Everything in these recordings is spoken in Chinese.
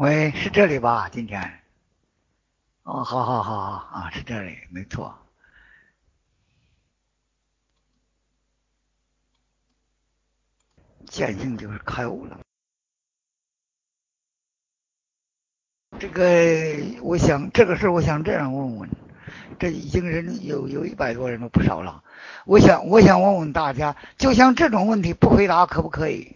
喂，是这里吧？今天？哦，好好好好啊，是这里，没错。见性就是开悟了。这个，我想这个事我想这样问问，这已经人有100多人了，不少了。我想问问大家，就像这种问题不回答可不可以？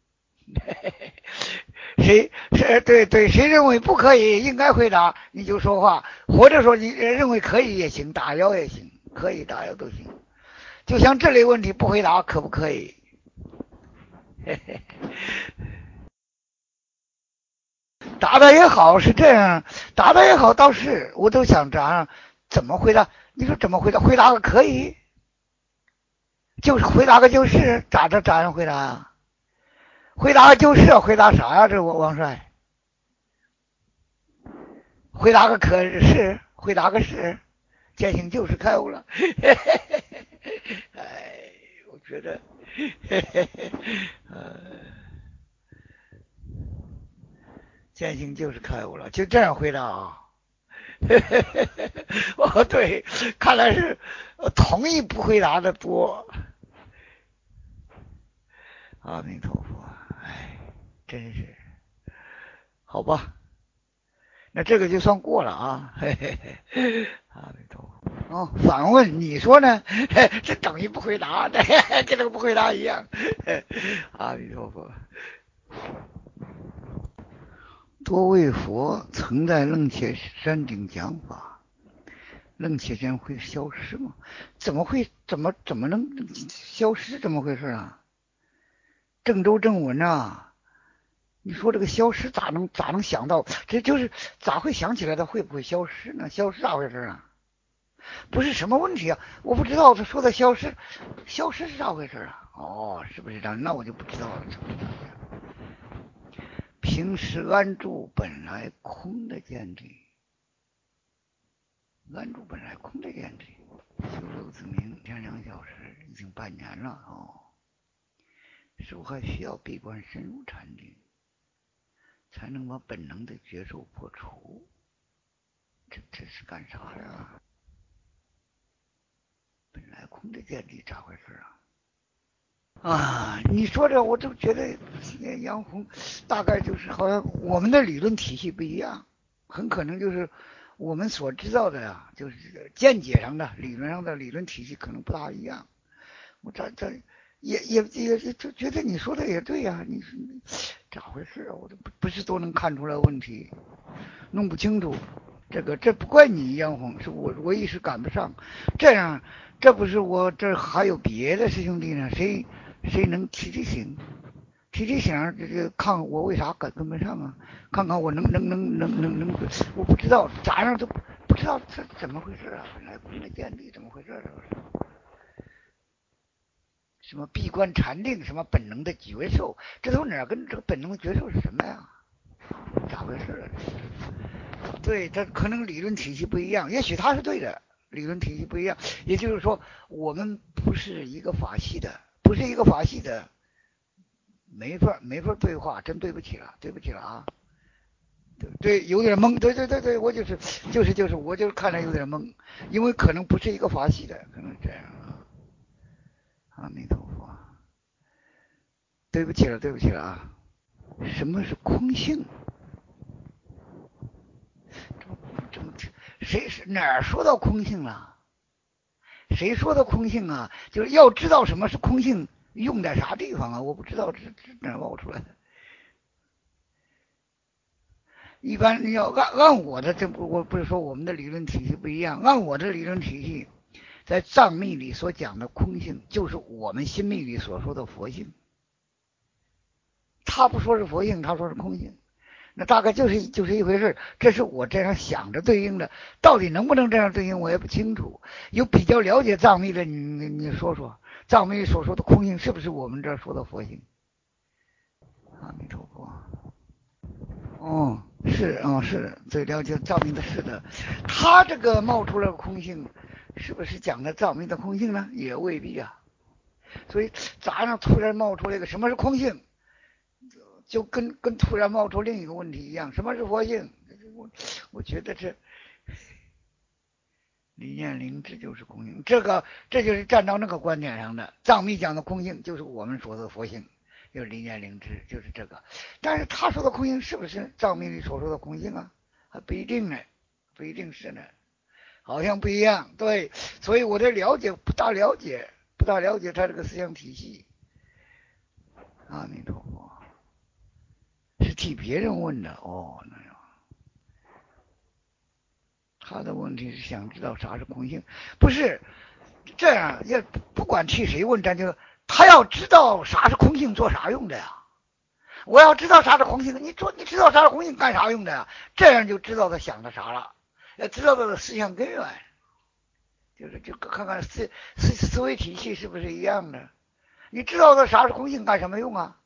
对，谁认为不可以，应该回答你就说话，或者说你认为可以也行，打腰也行，可以打腰都行。就像这类问题不回答可不可以？答的也好是这样，答的也好倒是，我都想着怎么回答？你说怎么回答？回答个可以，就是回答个就是，咋样回答啊？回答个就是，回答啥呀？这王帅，回答个可是，回答个是，践行就是开悟了。哎，我觉得，践行就是开悟了，就这样回答啊。哦，对，看来是同意不回答的多。阿弥陀佛，哎，真是好吧，那这个就算过了啊。嘿嘿嘿，阿弥陀佛。哦，反问你说呢？这等于不回答，跟这个不回答一样。阿弥陀佛。多位佛曾在楞伽山顶讲法，楞伽山会消失吗？怎么会？怎么能消失？怎么回事啊？正州正文啊，你说这个消失咋能想到？这就是咋会想起来它会不会消失呢？消失咋回事啊？不是什么问题啊？我不知道他说的消失，消失是咋回事啊？哦，是不是这样？那我就不知道了。平时安住本来空的见地，安住本来空的见地，修六字明天2小时，已经半年了哦。是否还需要闭关深入禅定，才能把本能的觉受破除？这是干啥呀？本来空的见地咋回事啊？你说这我就觉得杨红大概就是好像我们的理论体系不一样，很可能就是我们所知道的呀，就是见解上的理论上的理论体系可能不大一样。我这也就觉得你说的也对呀，你说咋回事啊？我都不是都能看出来问题，弄不清楚。这不怪你杨红，是我一时赶不上。这样，这不是我这还有别的师兄弟呢，谁能提醒？提醒这看看我为啥跟不上啊？看看我能，我不知道咋样都不知道这怎么回事啊？本来空的见地怎么回事啊？什么闭关禅定，什么本能的觉受，这都哪跟这个本能的觉受是什么呀？咋回事啊？对，这可能理论体系不一样，也许他是对的，理论体系不一样，也就是说我们不是一个法系的，不是一个法系的，没法对话，真对不起了，对不起了啊。对，有点懵，对，我我就是看着有点懵，因为可能不是一个法系的，可能这样啊。阿弥陀佛，对不起了啊。什么是空性？怎么谁是哪儿说到空性了？谁说的空性啊？就是要知道什么是空性，用在啥地方啊？我不知道这哪冒出来的。一般你要按我的我不是说我们的理论体系不一样，按我的理论体系，在藏密里所讲的空性，就是我们心密里所说的佛性。他不说是佛性，他说是空性。那大概就是一回事，这是我这样想着对应的，到底能不能这样对应我也不清楚。有比较了解藏密的，你说说，藏密所说的空性是不是我们这儿说的佛性？阿弥陀佛。哦，是最了解藏密的是的，他这个冒出来的空性，是不是讲的藏密的空性呢？也未必啊。所以咋样突然冒出来个什么是空性？ 就跟突然冒出另一个问题一样，什么是佛性？我觉得理念灵知就是空性，这就是站到那个观点上的。藏密讲的空性就是我们说的佛性，就是理念灵知，就是这个。但是他说的空性是不是藏密里所说的空性啊？还不一定呢，不一定是呢，好像不一样。对，所以我的了解不大了解他这个思想体系。阿弥陀佛，是替别人问的哦，那样。他的问题是想知道啥是空性，不是这样，也不管替谁问，咱就他要知道啥是空性，做啥用的呀？我要知道啥是空性，你知道啥是空性干啥用的呀？这样就知道他想的啥了，要知道他的思想根源，就看看思维体系是不是一样的。你知道他啥是空性干什么用啊？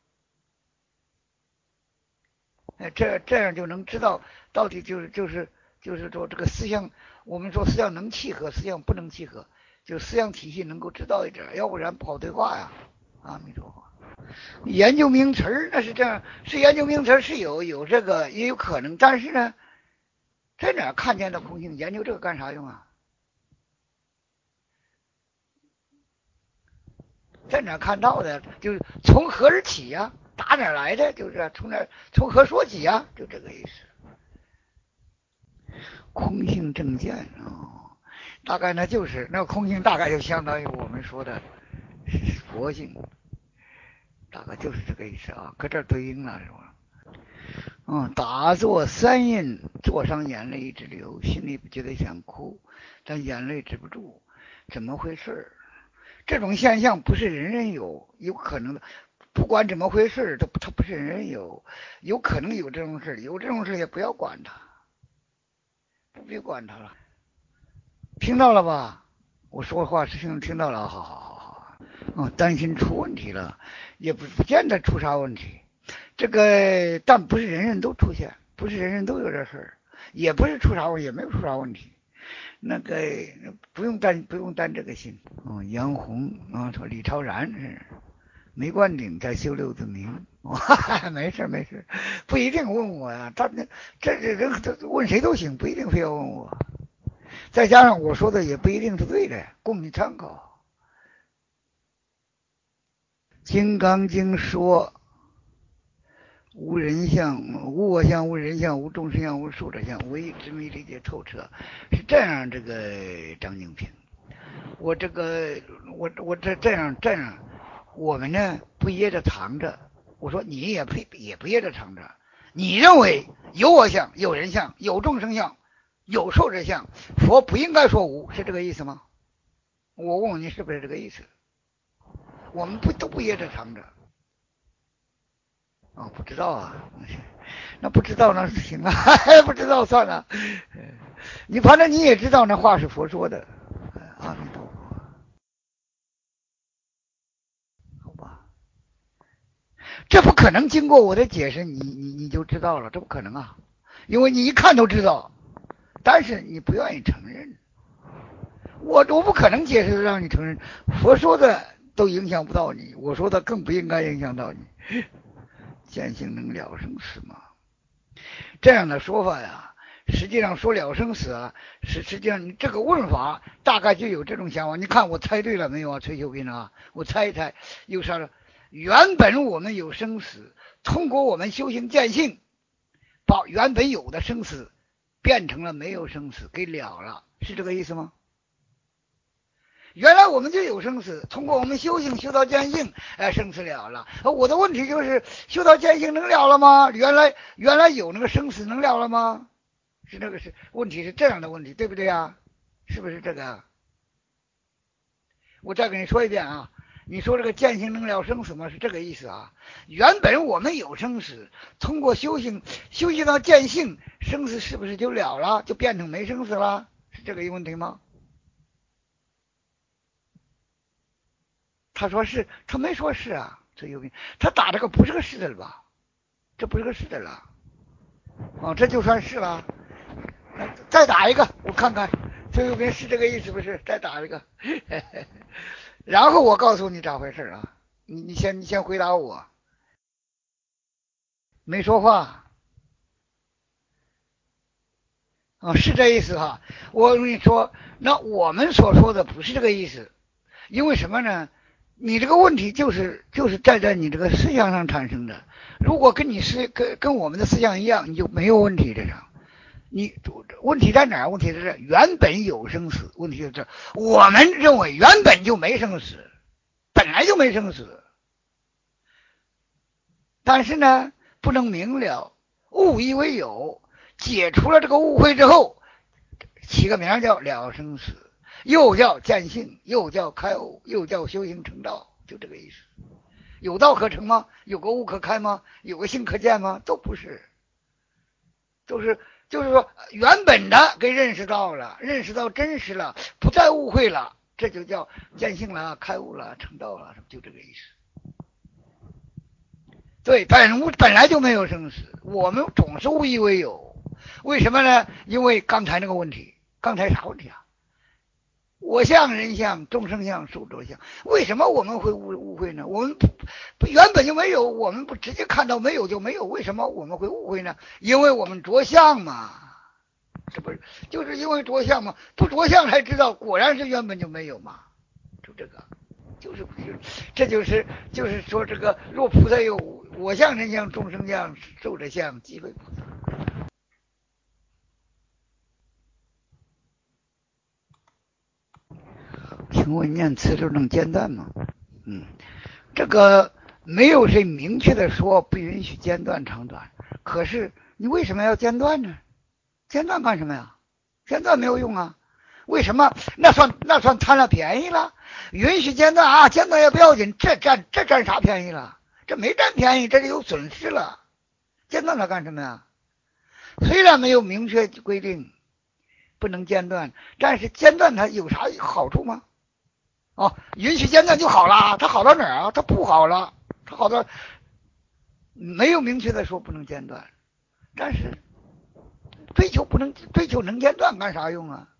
这样就能知道到底就是说这个思想，我们说思想能契合，思想不能契合，就思想体系能够知道一点，要不然不好对话呀。阿弥陀佛。研究名词那是这样，是研究名词是有这个也有可能，但是呢，在哪看见的空性？研究这个干啥用啊？在哪看到的？就是从何而起呀？打哪来的？就是从何说起呀？就这个意思。空性正见哦，大概那就是那空性，大概就相当于我们说的佛性，大概就是这个意思啊，搁这对应了是吧？打坐三印，坐上眼泪一直流，心里觉得想哭，但眼泪止不住，怎么回事？这种现象不是人人有，有可能的。不管怎么回事，它不是人人有，有可能有这种事，有这种事也不要管它，不必管它了。听到了吧？我说话是听到了，好好好好。担心出问题了，也不见得出啥问题。这个，但不是人人都出现，不是人人都有这事儿，也不是出啥问题，也没有出啥问题。那个不用担这个心。杨红说李超然是没灌顶在修六字明。没事没事，不一定问我呀，这人问谁都行，不一定非要问我。再加上我说的也不一定是对的，供你参考。《金刚经》说无人相、无我相、无人相、无众生相、无寿者相，唯执迷理解透彻，是这样。这个张景平，我这样，我们呢不掖着藏着。我说你也不掖着藏着。你认为有我相、有人相、有众生相、有寿者相，佛不应该说无，是这个意思吗？我问问你是不是这个意思？我们都不掖着藏着。不知道啊，那不知道那行啊，不知道算了。你反正你也知道那话是佛说的。阿弥陀佛，好吧，这不可能经过我的解释你就知道了，这不可能啊，因为你一看都知道，但是你不愿意承认。我不可能解释让你承认，佛说的都影响不到你，我说的更不应该影响到你。见性能了生死嘛，这样的说法呀，实际上说了生死啊，实际上你这个问法大概就有这种想法。你看我猜对了没有啊，崔秀斌啊？我猜一猜，又啥了？原本我们有生死，通过我们修行见性，把原本有的生死变成了没有生死，给了了，是这个意思吗？原来我们就有生死，通过我们修行修到见性，生死了了。我的问题就是修到见性能了了吗？原来有那个生死能了了吗？是问题是这样的问题，对不对啊？是不是这个？我再跟你说一遍啊，你说这个见性能了生死吗？是这个意思啊？原本我们有生死，通过修行到见性，生死是不是就了了？就变成没生死了？是这个问题吗？他说是，他没说是啊，这有病，他打这个不是个是的了吧？这不是个是的了，这就算是了。再打一个，我看看，这有病是这个意思不是？再打一个，然后我告诉你咋回事啊？你先回答我。 没说话啊，是这意思哈。我跟你说，那我们所说的不是这个意思，因为什么呢？你这个问题就是在你这个思想上产生的。如果跟我们的思想一样，你就没有问题这上。你问题在哪儿？问题在这原本有生死，问题就这。我们认为原本就没生死，本来就没生死，但是呢，不能明了，误以为有，解除了这个误会之后，起个名叫了生死，又叫见性，又叫开悟，又叫修行成道，就这个意思。有道可成吗？有个悟可开吗？有个性可见吗？都不是，就是说原本的给认识到了，认识到真实了，不再误会了，这就叫见性了，开悟了，成道了，就这个意思。对，本来就没有生死，我们总是误以为有，为什么呢？因为刚才那个问题，刚才啥问题啊？我相、人相、众生相、寿者相，为什么我们会误会呢？我们不原本就没有，我们不直接看到没有就没有，为什么我们会误会呢？因为我们着相嘛，这不是就是因为着相嘛？不着相才知道，果然是原本就没有嘛，就这个。这就是说，这个若菩萨有我相、人相、众生相、寿者相，即为菩萨。请问念慈咒能间断吗？这个没有谁明确的说不允许间断长短，可是你为什么要间断呢？间断干什么呀？间断没有用啊。为什么？那算贪了便宜了？允许间断啊，间断也不要紧，这占啥便宜了？这没占便宜，这就有损失了。间断它干什么呀？虽然没有明确规定不能间断，但是间断它有啥好处吗？哦，允许间断就好了，它好到哪儿啊？它不好了，它好到没有明确的说不能间断，但是追求能间断干啥用啊？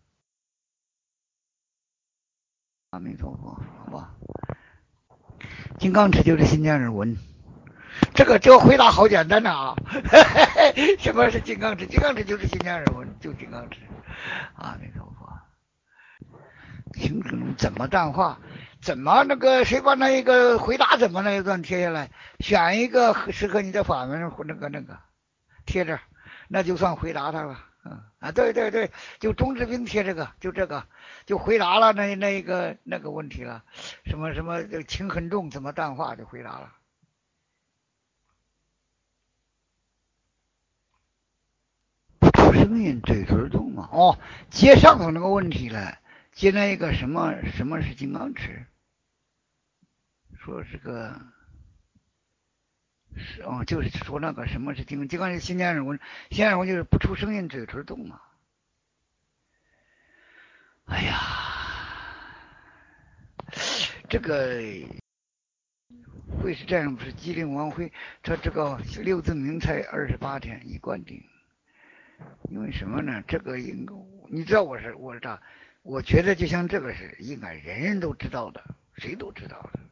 阿弥陀佛，好吧。金刚持就是心见耳闻，这个回答好简单呐啊！什么是金刚持？金刚持就是心见耳闻，就金刚持。阿弥陀佛。行程怎么淡化？怎么那个谁把那个回答怎么那一段贴下来？选一个适合你的法门，那个贴着，那就算回答他了。对对对，就钟志斌贴这个，就这个，就回答了那个问题了。什么什么情很重，怎么淡化就回答了。不出声音，嘴唇动嘛。哦，接上头那个问题了，接那一个什么是金刚持？说这个是哦，就是说那个什么是金刚是心念耳闻，心念耳闻就是不出声音，嘴唇动嘛。哎呀，这个会是这样，不是机灵王辉，他这个六字明才28天一贯定，因为什么呢？这个你知道我知道，我觉得就像这个是应该人人都知道的，谁都知道的。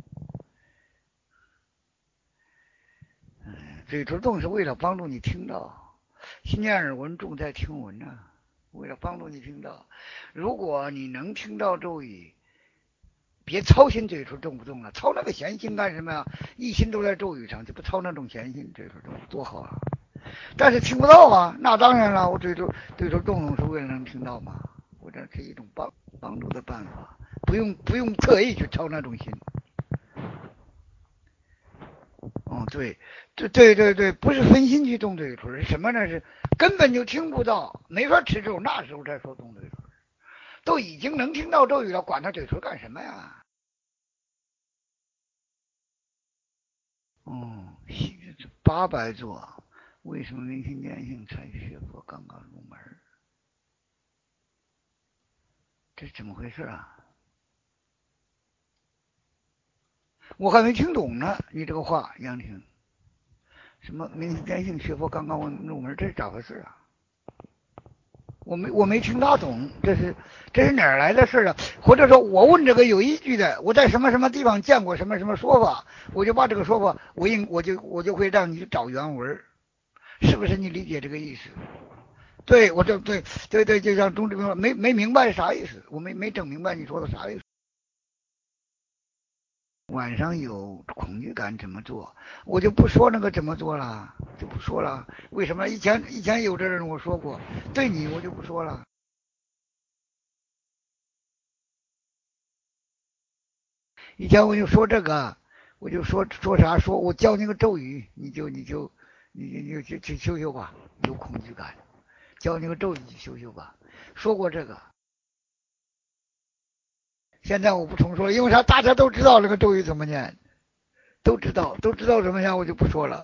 嘴唇动是为了帮助你听到，心念耳闻重在听闻呢，为了帮助你听到。如果你能听到咒语，别操心嘴唇动不动了，操那个闲心干什么呀？一心都在咒语上，就不操那种闲心，嘴唇动多好啊！但是听不到啊，那当然了，我嘴唇动是为了能听到嘛，我这是一种帮助的办法，不用特意去操那种心。对，对，不是分心去动嘴唇，是什么呢？是根本就听不到，没法持咒，那时候再说动嘴唇，都已经能听到咒语了，管他嘴唇干什么呀？800座，为什么明心见性才学佛刚刚入门？这是怎么回事啊？我还没听懂呢，你这个话，杨婷，什么明心见性学佛刚刚入门，这是咋回事啊？ 我没听他懂，这是哪儿来的事啊？或者说我问这个有依据的，我在什么什么地方见过什么什么说法，我就把这个说法我就会让你找原文，是不是你理解这个意思？对，对，就像钟志明说，没明白啥意思，我没整明白你说的啥意思。晚上有恐惧感怎么做？我就不说那个怎么做了，就不说了。为什么？以前有这人我说过，对你我就不说了。以前我就说这个，我就说啥？说我教你个咒语，你就去修修吧。有恐惧感，教你个咒语去修修吧。说过这个，现在我不重说了，因为啥？大家都知道这个咒语怎么念，都知道怎么念，我就不说了。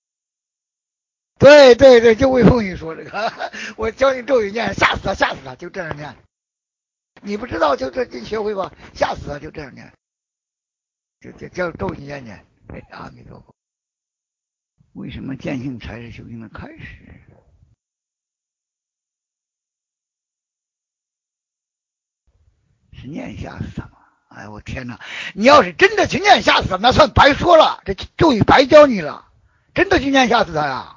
对，就魏凤宇说这个，我教你咒语念，吓死他，吓死他，就这样念。你不知道就这就学会吧，吓死他，就这样念，就叫咒语念念。哎，阿弥陀佛。为什么见性才是修行的开始？是念吓死他吗？哎，我天哪！你要是真的去念吓死他，那算白说了，这咒语白教你了。真的去念吓死他呀？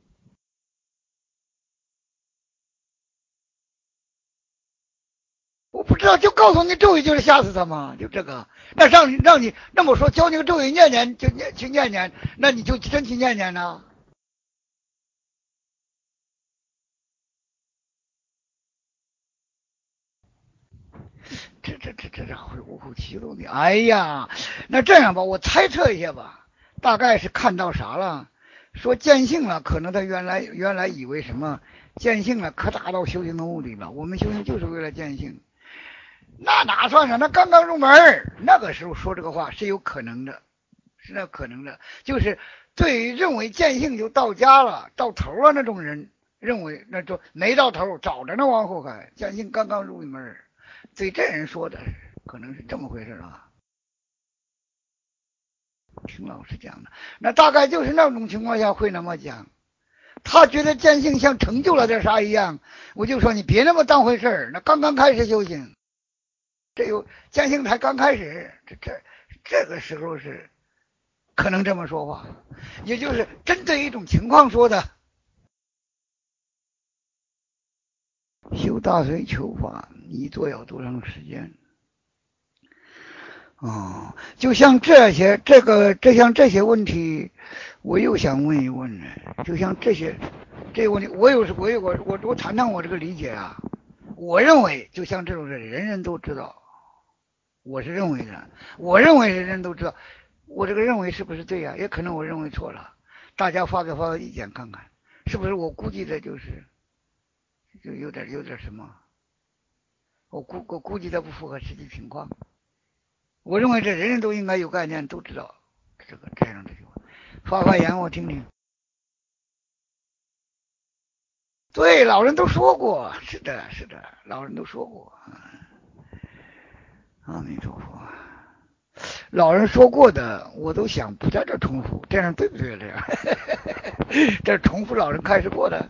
我不知道，就告诉你咒语就是吓死他嘛，就这个。那让你那么说，教你个咒语念念就去念念，那你就真去念念呢？这会无口其录的。哎呀，那这样吧，我猜测一下吧，大概是看到啥了？说见性了，可能他原来以为什么见性了，可达到修行的目的了。我们修行就是为了见性，那哪算上？那刚刚入门，那个时候说这个话是有可能的，是有可能的。就是对于认为见性就到家了、到头了那种人，认为那就没到头，早着呢，往后看，见性刚刚入门。对这人说的可能是这么回事啊。听老师讲的，那大概就是那种情况下会那么讲。他觉得见性像成就了点啥一样，我就说你别那么当回事儿，那刚刚开始修行，这有见性才刚开始，这个时候是可能这么说话，也就是针对一种情况说的。修大随求法，你做要多长时间？哦，就像这些问题，我又想问一问呢。就像这些问题，我谈谈我这个理解啊。我认为，就像这种事，人人都知道，我是认为的。我认为人人都知道，我这个认为是不是对呀？也可能我认为错了，大家发个意见看看，是不是我估计的就有点什么？我估计的不符合实际情况。我认为这人人都应该有概念，都知道这样的句话。发言我听听。对，老人都说过，是的，老人都说过。阿弥陀佛。老人说过的，我都想不在这重复，这样对不对？这样，这重复老人开示过的，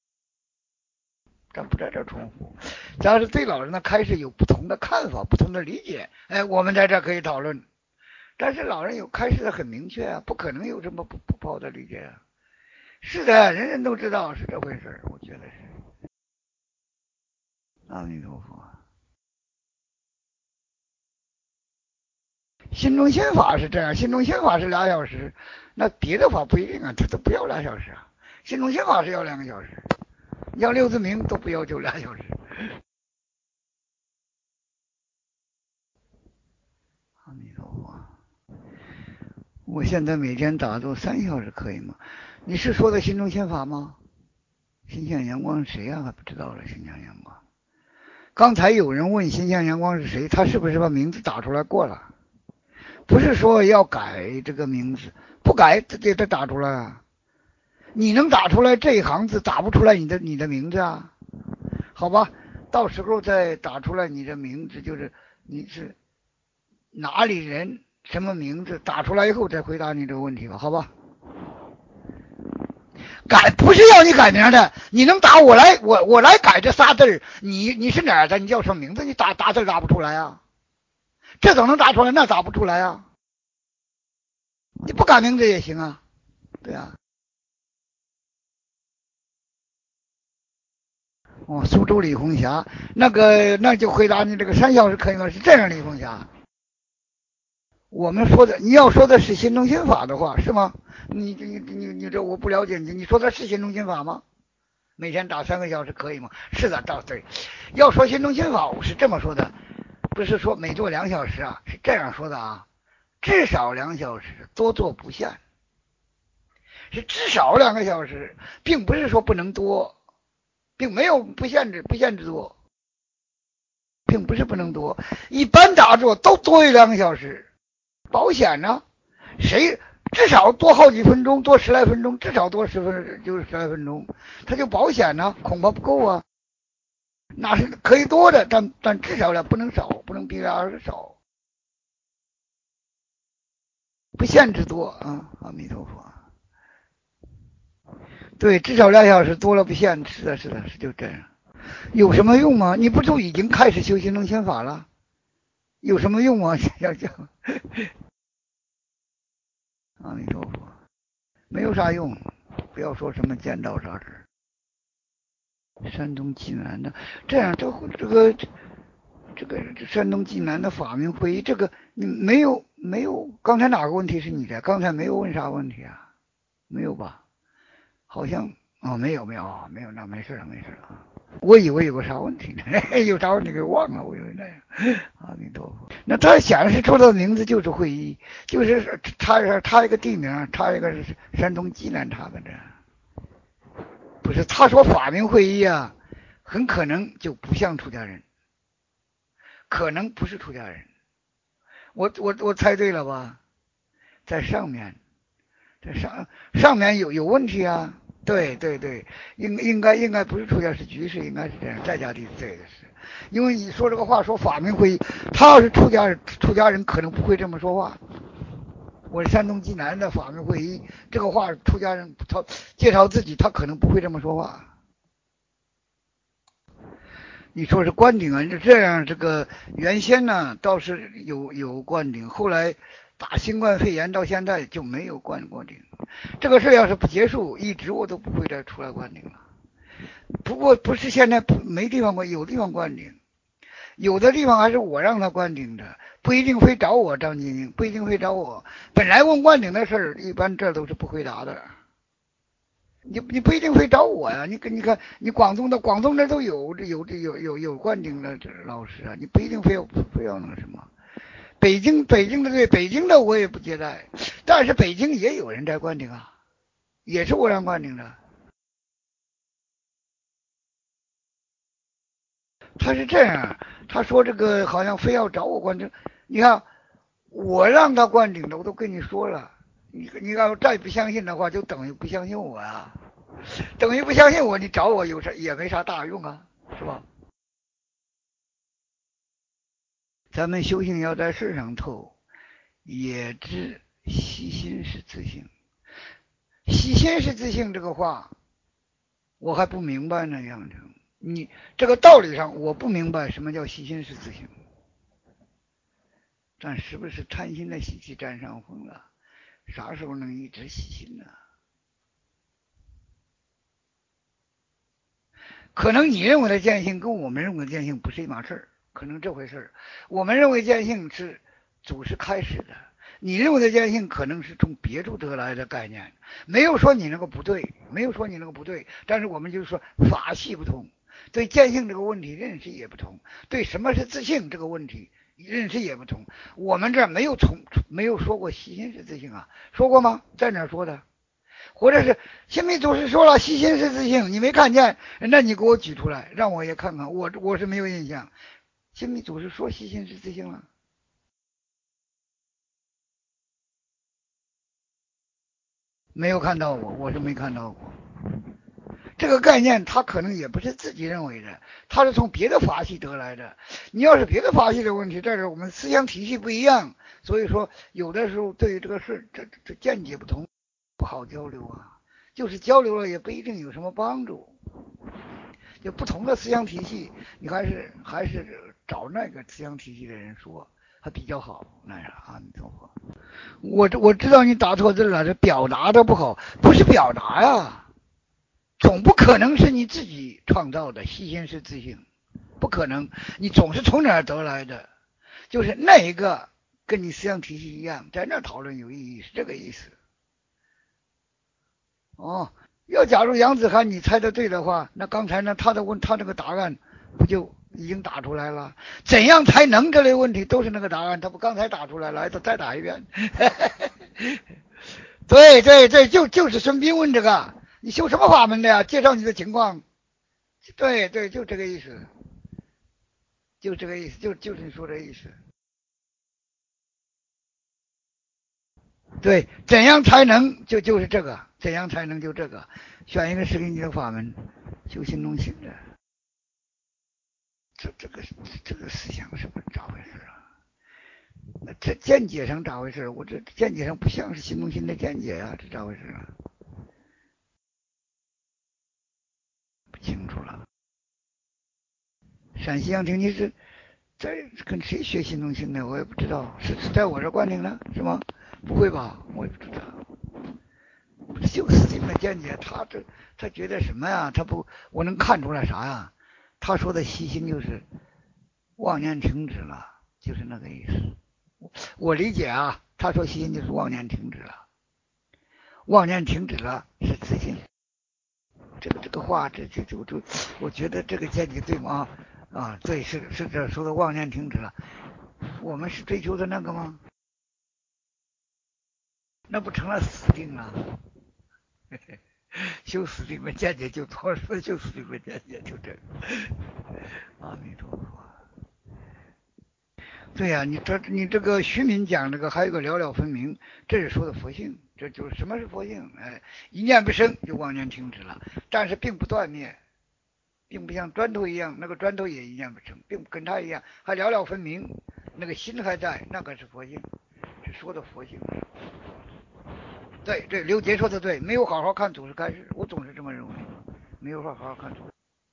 咱不在这重复。咱要是对老人的开示有不同的看法、不同的理解，哎，我们在这可以讨论。但是老人有开示的很明确啊，不可能有这么不好的理解啊。是的，人人都知道是这回事，我觉得是。阿弥陀佛。心中心法是这样，心中心法是2小时，那别的法不一定啊，他都不要2小时啊。心中心法是要2个小时，要六字明都不要求2小时。阿弥陀佛。我现在每天打坐3小时可以吗？你是说的心中心法吗？心向阳光是谁啊？还不知道了。心向阳光，刚才有人问心向阳光是谁，他是不是把名字打出来过了？不是说要改这个名字，不改给他打出来啊。你能打出来这一行字，打不出来你的名字啊？好吧，到时候再打出来你的名字，就是你是哪里人，什么名字，打出来以后再回答你这个问题吧，好吧？ 改不是要你改名的，你能打我来改这仨字儿，你是哪儿的？你叫什么名字？你打字打不出来啊？这总能打出来，那打不出来啊？你不改名字也行啊，对啊。哦，苏州李红霞，那就回答你这个3小时可以吗？是这样，李红霞。我们说的，你要说的是新中心法的话，是吗？你这我不了解你说的是新中心法吗？每天打3个小时可以吗？是的，对。要说新中心法，我是这么说的，不是说每做2小时啊，是这样说的啊，至少2小时，多做不限，是至少2个小时，并不是说不能多，并没有不限制多，并不是不能多，一般打坐都多于2个小时，保险呢？谁至少多好几分钟，多10来分钟，至少多就是10来分钟，它就保险呢，恐怕不够啊。那是可以多的，但至少不能少，不能比2小时少，不限制多啊。阿弥陀佛。对，至少2小时多了不限制，是的，就这样。有什么用吗？你不就已经开始修行能心法了？有什么用啊？要讲阿弥陀佛，没有啥用，不要说什么见到啥事。山东济南的，这样这个山东济南的法明会议，这个你没有，刚才哪个问题是你的？刚才没有问啥问题啊？没有吧？好像没有，那没事了啊。我以为有个啥问题呢，有啥问题给忘了，我以为那样。阿弥陀佛。那他显示出的名字就是会议，就是差一个地名，差一个山东济南差的这。不是，他说法明会议啊，很可能就不像出家人，可能不是出家人。我猜对了吧？在上面，在上面有问题啊？对，应该不是出家是居士，应该是这样，在家弟子对的是。因为你说这个话说法明会议，他要是出家人可能不会这么说话。我是山东济南的法明会议，这个话出家人他介绍自己，他可能不会这么说话。你说是灌顶啊？这样，这个原先呢倒是有灌顶，后来打新冠肺炎到现在就没有灌顶。这个事要是不结束，一直我都不会再出来灌顶了。不过不是现在没地方灌，有地方灌顶，有的地方还是我让他灌顶的，不一定非找我张金英，不一定非找我。本来问灌顶的事儿，一般这都是不回答的。你不一定非找我呀，你看你广东那都有灌顶的这老师啊，你不一定非要那个什么。北京的对北京的我也不接待，但是北京也有人在灌顶啊，也是我让灌顶的。他是这样，他说这个好像非要找我灌顶，你看我让他灌顶的，我都跟你说了，你要再不相信的话，就等于不相信我啊。等于不相信我，你找我有啥也没啥大用啊，是吧？咱们修行要在事上透，也知悉心是自性。悉心是自性这个话，我还不明白呢，杨成。你这个道理上我不明白什么叫悉心是自性，但是不是贪心的习气占上风了？啥时候能一直悉心呢？可能你认为的见性跟我们认为的见性不是一码事儿，可能这回事儿。我们认为见性是祖师开始的，你认为的见性可能是从别处得来的概念，没有说你那个不对，没有说你那个不对，但是我们就是说法系不同，对见性这个问题认识也不同，对什么是自性这个问题认识也不同。我们这儿没有说过悉心是自性啊，说过吗？在哪儿说的？或者是新密祖师说了悉心是自性，你没看见，那你给我举出来，让我也看看。我是没有印象，新密祖师说悉心是自性了，没有看到过，我是没看到过。这个概念他可能也不是自己认为的，他是从别的法系得来的。你要是别的法系的问题，这是我们思想体系不一样，所以说有的时候对于这个事，这见解不同，不好交流啊。 就是交流了也不一定有什么帮助。就不同的思想体系，你还是找那个思想体系的人说，还比较好。那样啊，你懂吗？我知道你打错字了，这表达的不好，不是表达呀，总不可能是你自己创造的，细心是自性，不可能，你总是从哪儿得来的，就是那一个跟你思想体系一样，在那讨论有意义，是这个意思。哦，要假如杨子涵你猜的对的话，那刚才呢他这个答案不就已经打出来了？怎样才能这类问题都是那个答案，他不刚才打出来了，再打一遍。对对对，就是孙膑问这个，你修什么法门的呀？介绍你的情况。对对，就这个意思，就这个意思，就是你说的意思。对，怎样才能就是这个，怎样才能就这个，选一个适应你的法门，修心中性的。这个思想是不是咋回事啊？那这见解上咋回事？我这见解上不像是心中心的见解啊，这咋回事啊？不清楚了。陕西阳听你是在跟谁学心中心的？我也不知道，是在我这灌顶的是吗？不会吧？我也不知道。修思性的见解，他觉得什么呀？他不，我能看出来啥呀？他说的细心就是妄念停止了，就是那个意思。我理解啊，他说细心就是妄念停止了，妄念停止了是自信。这个话，我觉得这个见解对吗？啊，对，是这说的妄念停止了。我们是追求的那个吗？那不成了死定了？修死定的见解就错了，修死定的见解就这个。阿弥陀佛。对呀、你这个徐敏讲这个还有个了了分明，这是说的佛性，这就是什么是佛性？哎，一念不生就妄念停止了，但是并不断灭，并不像砖头一样，那个砖头也一念不生，并不跟他一样还了了分明，那个心还在，那个是佛性，是说的佛性。对对，刘杰说的对，没有好好看祖师开示，我总是这么认为，没有好好看祖师。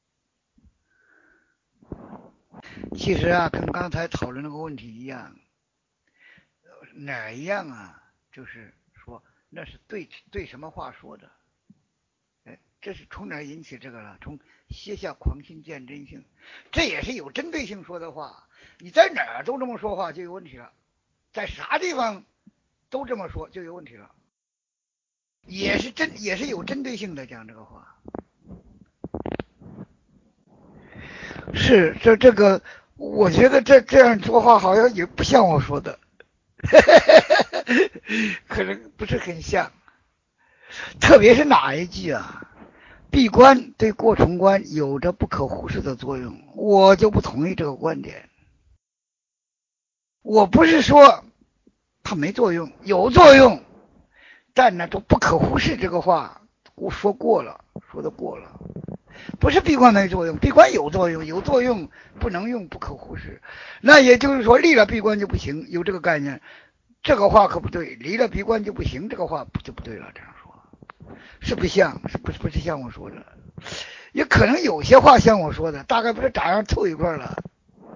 其实啊，跟刚才讨论那个问题一样，哪一样啊？就是说那是对什么话说的？哎，这是从哪儿引起这个了？从歇下狂心见真性，这也是有针对性说的话。你在哪儿都这么说话就有问题了，在啥地方都这么说就有问题了，也是有针对性的讲这个话。是这个，我觉得这样说话好像也不像我说的，可能不是很像。特别是哪一句啊？闭关对过重关有着不可忽视的作用，我就不同意这个观点。我不是说它没作用，有作用，但那都不可忽视这个话，我说过了，说的过了。不是闭关没作用，闭关有作用，有作用不能用，不可忽视。那也就是说，立了闭关就不行，有这个概念，这个话可不对。离了闭关就不行，这个话就不对了。这样说是不像，是不是像我说的？也可能有些话像我说的，大概不是咋样凑一块了。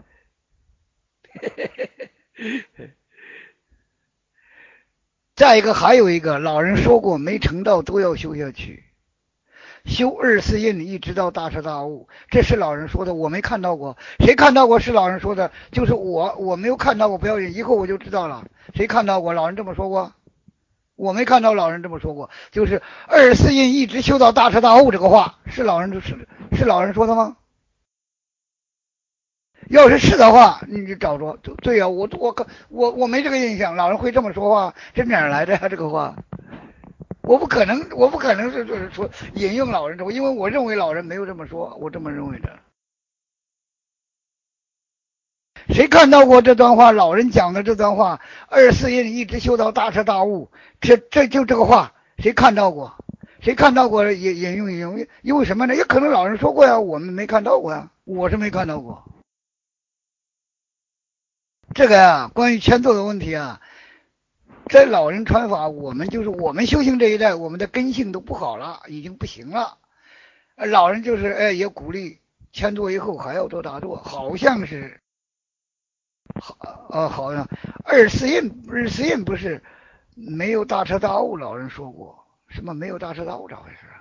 再一个，还有一个，老人说过，没成道都要修下去。修24印一直到大彻大悟，这是老人说的，我没看到过。谁看到过是老人说的，就是我没有看到过，不要紧，以后我就知道了。谁看到过？老人这么说过？我没看到老人这么说过。就是24印一直修到大彻大悟这个话，是老人说的吗？要是的话，你就找着。对呀、我没这个印象，老人会这么说话，这哪儿来的呀？这个话？我不可能是就是说引用老人这，因为我认为老人没有这么说，我这么认为的。谁看到过这段话？老人讲的这段话，24印一直修到大彻大悟，这个话，谁看到过？谁看到过引用？因为什么呢？也可能老人说过呀，我们没看到过呀，我是没看到过。这个呀，关于前奏的问题啊， 在老人传法，我们就是我们修行这一代，我们的根性都不好了，已经不行了。老人就是也鼓励千坐以后还要多打坐，好像是好像二四印不是没有大彻大悟，老人说过什么没有大彻大悟咋回事啊？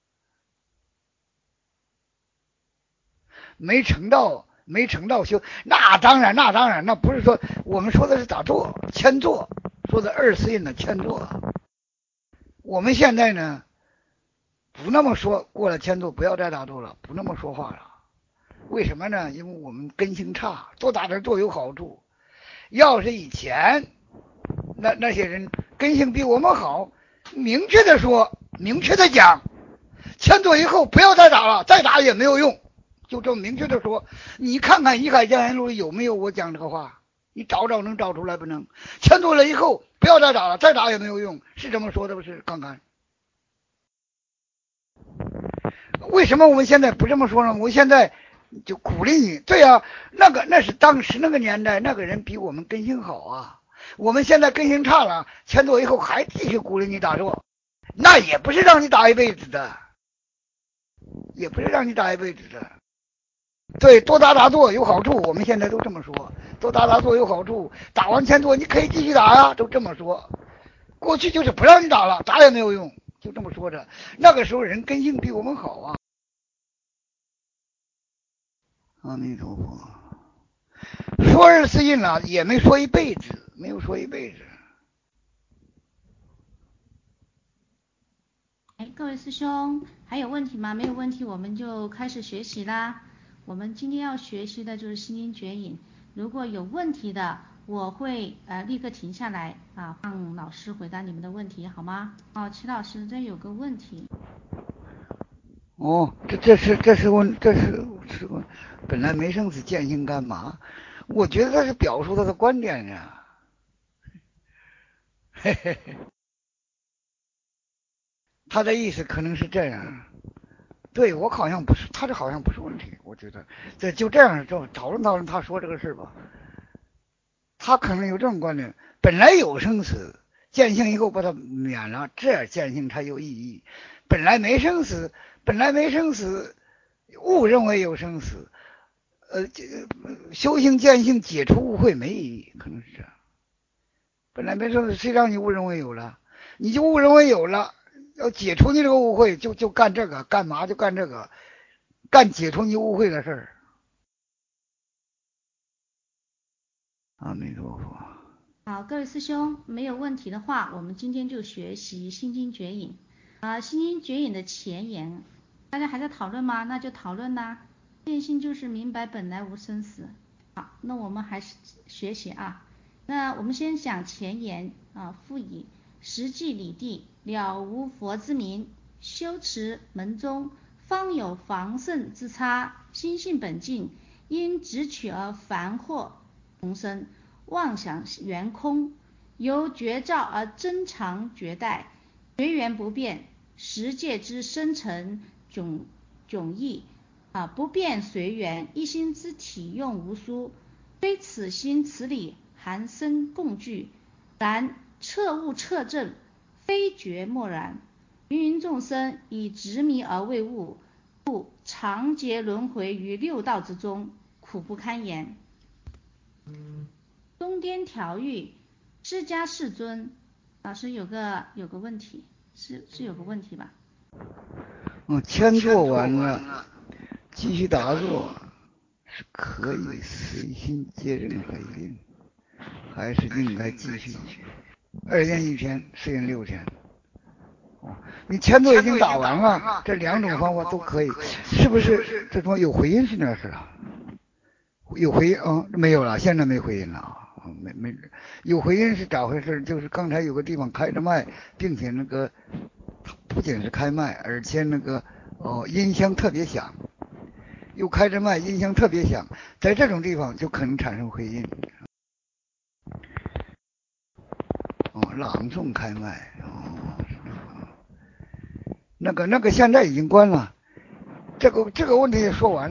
没成道修，那当然，那不是说我们说的是打坐千坐，说的二四印的千坐。我们现在呢不那么说，过了千坐不要再打坐了，不那么说话了。为什么呢？因为我们根性差，多打点坐有好处。要是以前那些人根性比我们好，明确的说，明确的讲，千坐以后不要再打了，再打也没有用。就这么明确的说，你看看《一海江言录》有没有我讲这个话？你找能找出来不能？千坐了以后不要再打了，再打也没有用，是这么说的不是？看看，为什么我们现在不这么说呢？我现在就鼓励你，对啊，那是当时那个年代，那个人比我们根性好啊。我们现在根性差了，千坐以后还继续鼓励你打坐，那也不是让你打一辈子的，也不是让你打一辈子的。对，多打坐有好处，我们现在都这么说，多打坐有好处，打完千坐你可以继续打呀，都这么说。过去就是不让你打了，打也没有用，就这么说着。那个时候人根性比我们好啊。阿弥陀佛。说二次印了，也没说一辈子，没有说一辈子。 各位师兄，还有问题吗？没有问题，我们就开始学习啦。我们今天要学习的就是心经绝引。如果有问题的，我会立刻停下来让老师回答你们的问题，好吗？齐老师，这有个问题。 这是问，本来没生死见性干嘛？我觉得他是表述他的观点呀。嘿嘿嘿，他的意思可能是这样。对我好像不是，他这好像不是问题，我觉得就这样就讨论他说这个事吧。他可能有这种观点，本来有生死，见性以后把它免了，这见性才有意义。本来没生死，误认为有生死，修行见性解除误会没意义，可能是这样。本来没生死，谁让你误认为有了？你就误认为有了，要解除你这个误会，就干这个，干嘛就干这个，干解除你误会的事儿。阿弥陀佛。 好，各位师兄，没有问题的话，我们今天就学习心经绝引。心经绝引的前言，大家还在讨论吗？那就讨论啦。见性就是明白本来无生死。好，那我们还是学习啊。那我们先讲前言复以实际理地，了无佛之名，修持门中方有防圣之差，心性本净，因直取而凡惑重生，妄想圆空，由觉照而增长觉代，随缘不变，十界之深沉迥异不变随缘，一心之体用无殊，非此心此理含生共具，然彻悟彻证，非觉默然。芸众生以执迷而未悟，故常结轮回于六道之中，苦不堪言。中颠调御，释迦世尊，老师有个问题，是有个问题吧？ 千做完了，继续打坐是可以随心接任何一印，还是应该继续2天1天，4天6天？你千做已经打完了，这2种方法都可以，是不是？这种有回音是那是啊？有回音没有了，现在没回音了啊。没有回音是咋回事？就是刚才有个地方开着麦，并且那个不仅是开麦，而且那个音箱特别响，又开着麦，音箱特别响，在这种地方就可能产生回音。朗诵开麦那个现在已经关了。这个问题也说完了。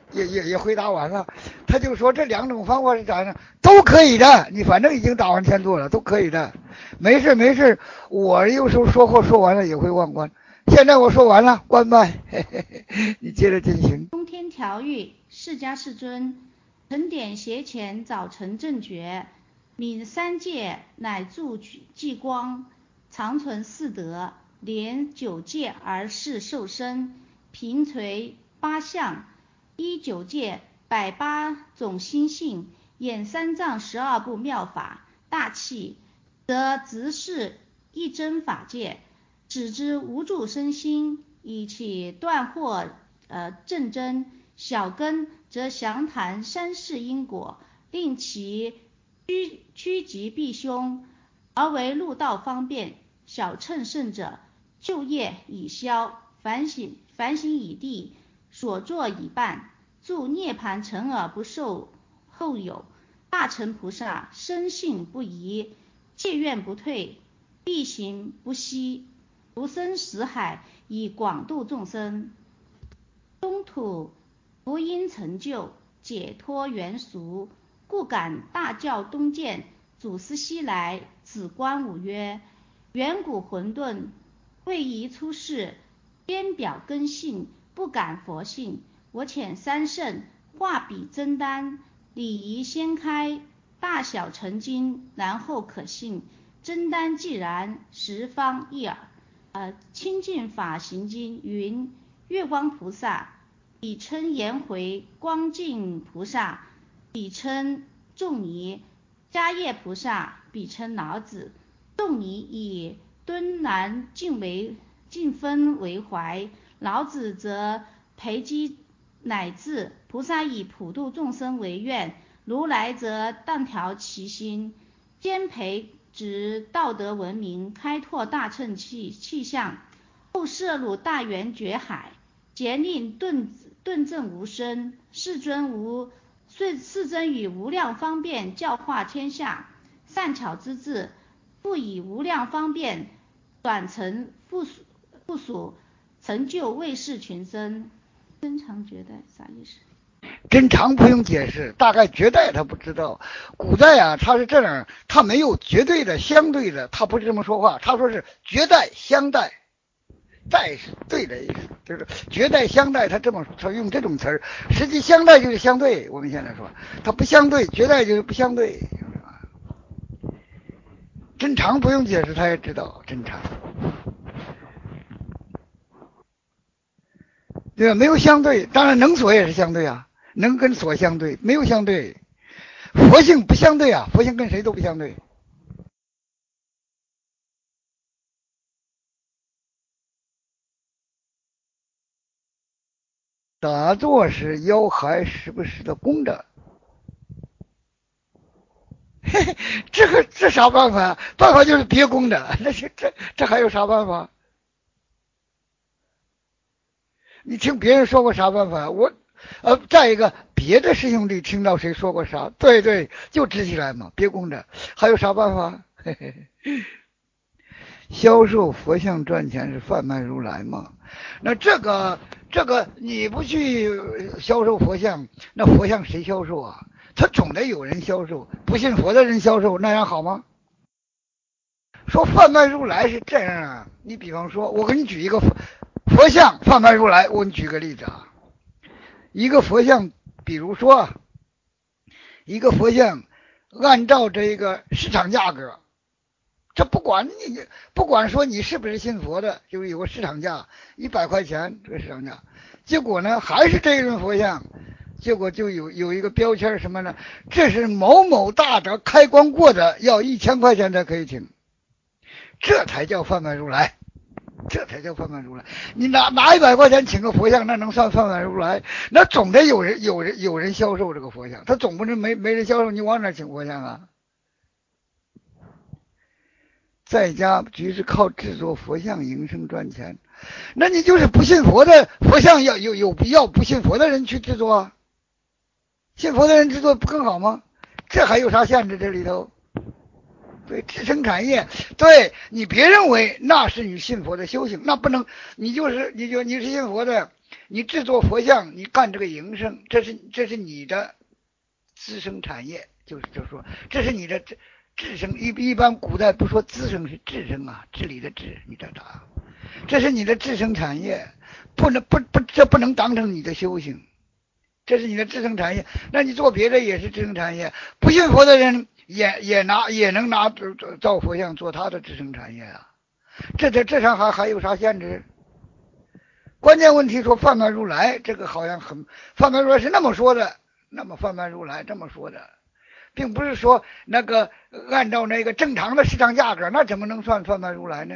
也回答完了。他就说这两种方法是咋样，都可以的，你反正已经打完天座了，都可以的，没事没事。我有时候说完了也会忘关，现在我说完了，关麦，嘿嘿嘿，你接着进行。 通天调御，释迦世尊，承点胁前，早成正觉，泯三界，乃住寂光，常存四德，连九界而是受生，平垂八相，依九界108种心性，演三藏12部妙法，大器则直视一真法界，使之无住身心，以其断惑正真；小根则详谈三世因果，令其趋吉避凶，而为入道方便。小乘圣者，旧业已消，反省已毕，所作已办，住涅盘成而不受后有。大乘菩萨深信不疑，戒愿不退，必行不息，如生死海，以广度众生。东土福音成就，解脱圆俗，故感大教东渐，祖师西来，子观五曰：远古混沌，位移出世，边表根性，不感佛性。我遣三圣，画笔真丹，礼仪先开，大小成经，然后可信。真丹既然，十方一耳。清净法行经云：月光菩萨，彼称颜回；光净菩萨，彼称仲尼；迦叶菩萨，彼称老子。仲尼以敦南净分为怀，老子则培基乃至。菩萨以普度众生为愿，如来则当调其心，兼培植道德文明，开拓大乘气象。后摄入大圆觉海，竭令顿证无生。世尊以无量方便教化天下，善巧之智，复以无量方便转成附属，成就卫士群生。真常绝代啥意思？ 真常不用解释，大概绝代他不知道。古代啊，他是这样，他没有绝对的、相对的，他不是这么说话，他说是绝代、相代。代是对的意思，就是绝代相代，他用这种词儿，实际相代就是相对。我们现在说，它不相对，绝代就是不相对。真常不用解释，他也知道真常。对吧？没有相对，当然能所也是相对啊，能跟所相对，没有相对。佛性不相对啊，佛性跟谁都不相对。打坐时腰还时不时的弓着，嘿嘿，这啥办法？办法就是别弓着，这还有啥办法？你听别人说过啥办法？再一个别的师兄弟听到谁说过啥？对对，就直起来嘛，别弓着，还有啥办法？嘿嘿嘿。销售佛像赚钱是贩卖如来吗？那这个你不去销售佛像，那佛像谁销售啊？他总得有人销售，不信佛的人销售，那样好吗？说贩卖如来是这样啊，你比方说，我给你举一个佛像贩卖如来，我给你举个例子啊，一个佛像，比如说一个佛像，按照这个市场价格。这不管说你是不是信佛的，就有个市场价100块钱，这个市场价。结果呢，还是这一尊佛像，结果就有一个标签什么呢？这是某某大德开光过的，要1000块钱才可以请，这才叫贩卖如来，这才叫贩卖如来。你拿100块钱请个佛像，那能算贩卖如来？那总得有人销售这个佛像，他总不能没人销售，你往哪请佛像啊？在家只是靠制作佛像营生赚钱，那你就是不信佛的佛像有必要不信佛的人去制作啊？信佛的人制作不更好吗？这还有啥限制？这里头，对，支撑产业，对，你别认为那是你信佛的修行，那不能，你是信佛的， 你制作佛像，你干这个营生，这是你的资生产业，就是说这是你的智生。一般古代不说资生是智生啊，治理的治，你知道吧？这是你的智生产业，这不能当成你的修行，这是你的智生产业。那你做别的也是智生产业，不信佛的人也能拿造佛像做他的智生产业啊。这上还有啥限制？关键问题说贩卖如来，这个好像贩卖如来是那么说的，那么贩卖如来这么说的，并不是说那个按照那个正常的市场价格，那怎么能算贩卖如来呢？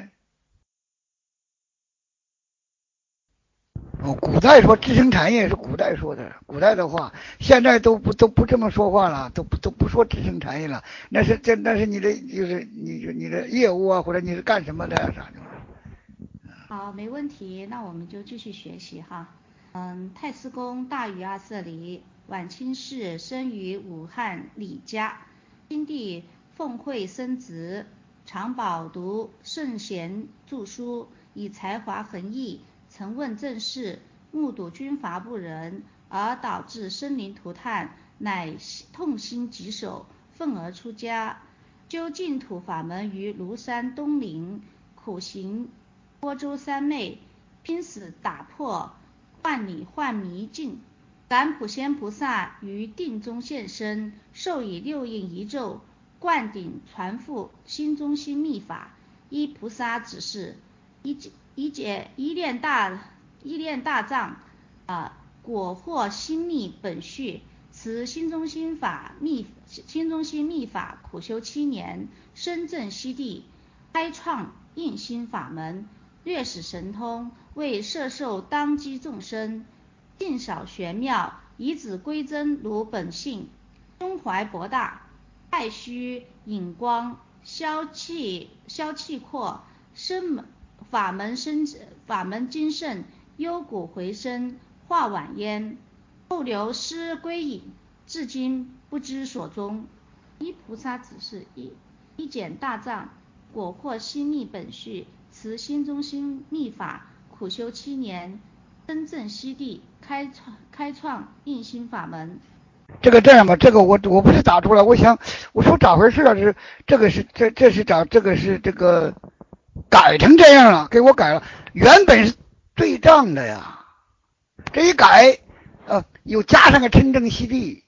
古代说知识产业是古代说的，古代的话，现在都不这么说话了，都不说知识产业了，那是你的就是你的业务啊，或者你是干什么的啥的。 好，没问题，那我们就继续学习哈。太师公大禹阿瑟黎，晚清世，生于武汉李家。清帝奉惠生侄，常饱读圣贤著书，以才华横溢，曾问政事，目睹军阀不仁，而导致生灵涂炭，乃痛心疾首，愤而出家，究净土法门于庐山东林，苦行波州三昧，拼死打破万里幻迷境。感普贤菩萨于定中现身，授以六印仪咒，灌顶传付心中心秘法。依菩萨指示，一念大藏果获心密本续。此心中心秘法苦修7年，深圳西地，开创印心法门，略使神通，为摄受当机众生，尽少玄妙，以子归真如本性，胸怀博大，太虚隐光，消气阔，法门精盛，幽谷回声，化晚焉。后流师归隐，至今不知所踪。依菩萨指示，一简大藏，果获心密本续，持心中心秘法，苦修7年，深圳西地，开创印心法门。 这样吧，这个我不是打出来，我说咋回事啊？这个是这个改成这样了，给我改了，原本是对仗的呀，这一改又加上个真正西地，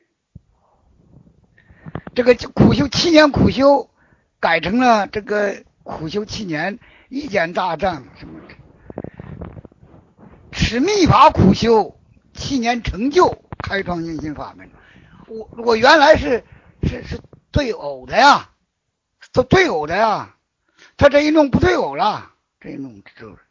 这个苦修7年苦修改成了这个苦修7年一简大藏什么持密法苦修7年成就开创印心法门。我原来是对偶的呀，都对偶的呀，他这一弄不对偶了，这一弄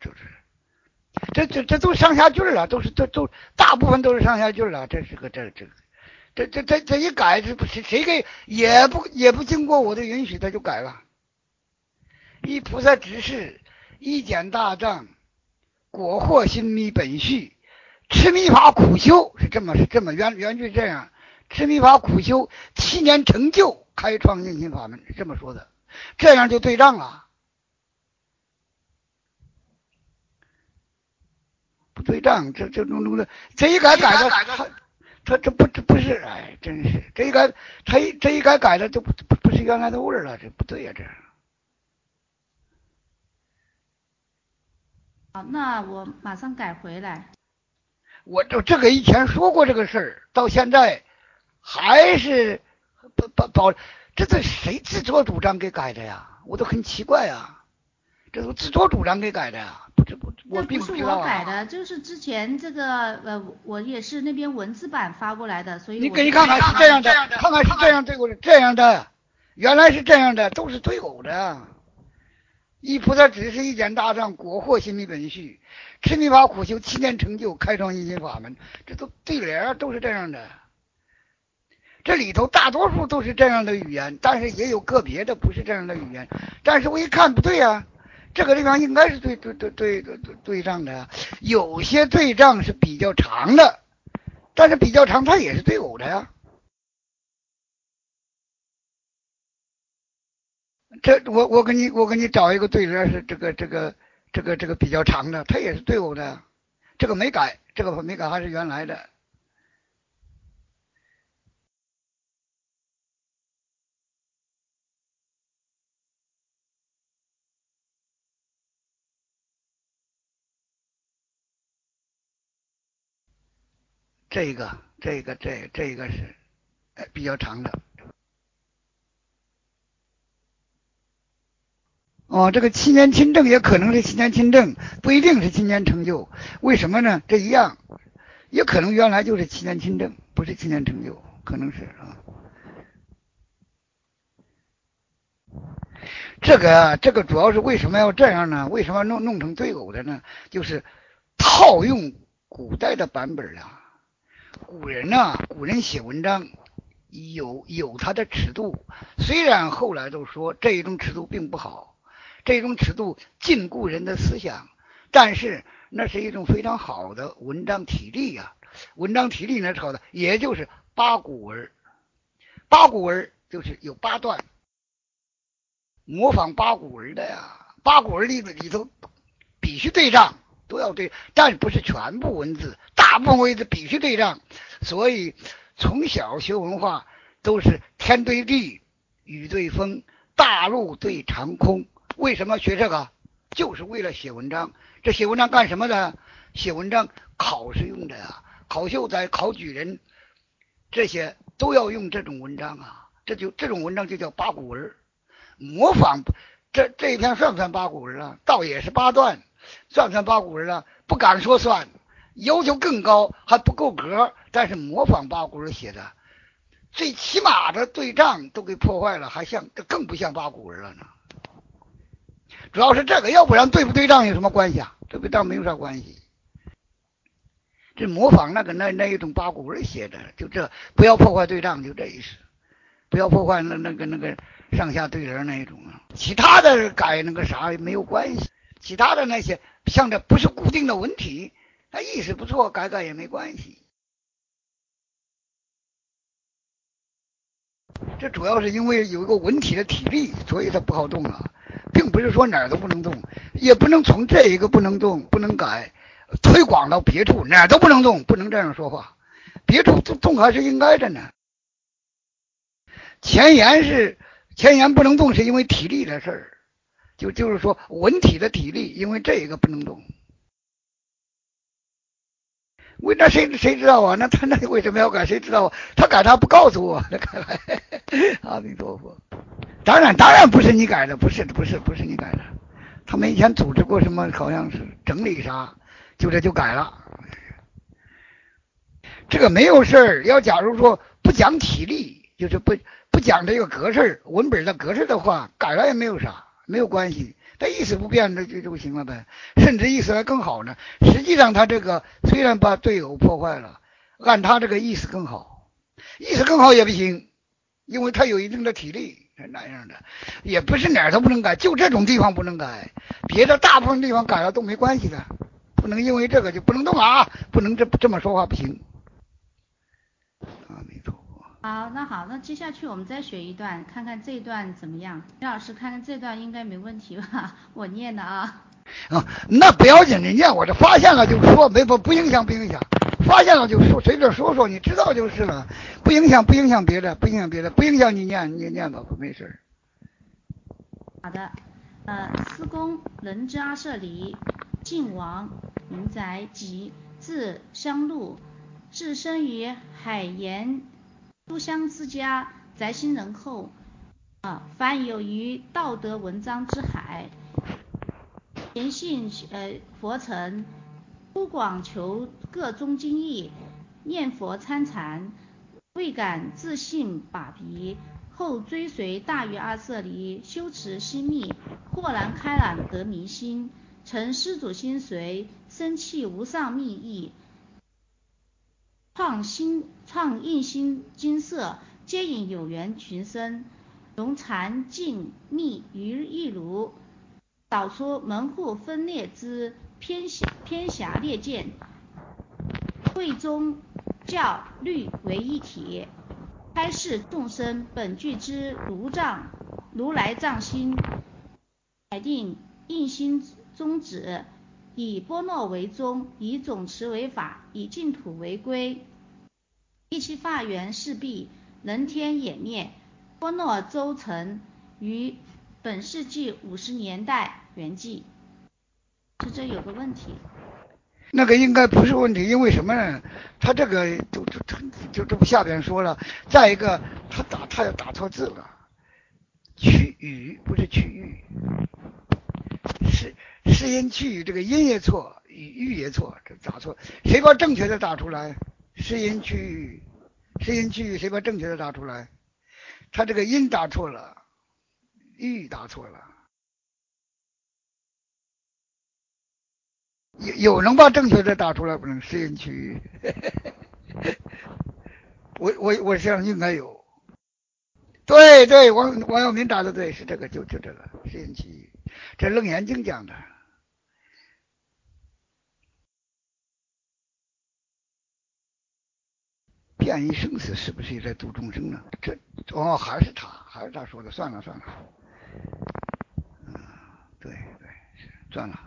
这都上下句了，都大部分都是上下句了，这一改，这不是谁给也不经过我的允许，他就改了。依菩萨指示，一简大藏，果获心密本续，持密法苦修是这么原句这样，持密法苦修7年成就开创印心法门是这么说的，这样就对仗了。不对仗，这一改的，他这不是，哎，真是这一改的就不是原来的味儿了，这不对呀，这。 好，那我马上改回来。 我这个以前说过这个事儿，到现在还是保，这谁自作主张给改的呀？我都很奇怪呀，这都自作主张给改的呀？我并不是我改的，就是之前这个我也是那边文字版发过来的，所以你看看是这样的，看看是这样这样的，原来是这样的，都是对偶的。依菩萨指示，一简大藏，果获心密本续，持密法苦修7年成就开创印心法门，这都对联，都是这样的。这里头大多数都是这样的语言，但是也有个别的不是这样的语言。但是我一看不对呀，这个地方应该是对仗的呀。有些对仗是比较长的，但是比较长它也是对偶的呀。我给你找一个对联是这个比较长的，它也是对偶的。 这个没改，这个没改还是原来的。这个是比较长的。哦，这个七年亲政也可能是七年亲政，不一定是七年成就。为什么呢？这一样，也可能原来就是七年亲政，不是七年成就，可能是啊。这个主要是为什么要这样呢？为什么弄成对偶的呢？就是套用古代的版本啊。古人写文章有他的尺度，虽然后来都说这一种尺度并不好，这种尺度禁锢人的思想，但是那是一种非常好的文章体例啊。文章体例呢，抄的也就是八股文，八股文就是有八段，模仿八股文的呀。八股文里头必须对仗，都要对，但不是全部文字，大部分文字必须对仗。所以从小学文化都是天对地，雨对风，大陆对长空。为什么学这个？就是为了写文章。这写文章干什么的？写文章考试用的呀，考秀才、考举人，这些都要用这种文章啊。这种文章就叫八股文。模仿这一篇算不算八股文啊？倒也是八段，算不算八股文啊？不敢说算，要求更高，还不够格。但是模仿八股文写的，最起码的对仗都给破坏了，还更不像八股文了呢。主要是这个，要不然对不对仗有什么关系啊？对不对仗没有啥关系。这模仿那一种八股文写的，就这不要破坏对仗，就这意思。不要破坏那个上下对联那一种啊，其他的改那个啥没有关系，其他的那些像这不是固定的文体，它意思不错，改也没关系。这主要是因为有一个文体的体例，所以它不好动啊，并不是说哪儿都不能动，也不能从这一个不能动不能改推广到别处，哪儿都不能动，不能这样说话，别处动还是应该的呢。前言不能动，是因为体力的事儿，就是说文体的体力，因为这个不能动。那谁知道啊？那他那为什么要改？谁知道啊？他改他不告诉我，阿弥陀佛。当然不是你改的，不是你改的。他们以前组织过什么，好像是整理啥，就改了。这个没有事儿。要假如说不讲体力，就是不讲这个格式文本的格式的话，改了也没有啥，没有关系。他意思不变，那就行了呗，甚至意思还更好呢。实际上他这个虽然把对偶破坏了，按他这个意思更好，意思更好也不行，因为他有一定的体力，那样的也不是哪儿都不能改，就这种地方不能改，别的大部分地方改了都没关系的，不能因为这个就不能动啊，不能这么说话不行。阿弥陀佛。 好，那接下去我们再学一段，看看这一段怎么样？李老师，看看这段应该没问题吧？我念的啊。 那不要紧，你念我这发现了就说，不影响，发现了就说，随便说，你知道就是了，不影响别的，不影响你念吧，没事。 好的，司公人之阿舍离，晋王名宅吉，字香禄，自生于海盐书香之家，宅心仁厚。凡有于道德文章之海，言信佛尘，忽广求各中经义，念佛参禅，未敢自信把鼻。后追随大于阿舍离，修持心密，豁然开朗得明心，承施主心髓，生契无上密意，创印心金色，接引有缘群生，融禅净密于一炉，导出门户分裂之偏狭劣见，会宗教律为一体，开示众生本具之如来藏心，改定印心宗旨， 以波诺为宗，以总持为法，以净土为归。依其法源势必人天湮灭。波诺州城于本世纪50年代圆寂。这有个问题。 那个应该不是问题，因为什么呢？他这个就这不下边说了，再一个他要打错字了，区域不是区域，是音区域，这个音也错，域也错，这打错，谁把正确的打出来？是音区域，谁把正确的打出来？他这个音打错了，域打错了。有能把正确的打出来不能？试验区域，我想应该有。对，王耀明打的对，是这个，就这个试验区域，这楞严经讲的。变异生死是不是也在度众生呢？还是他说的，算了，对，算了。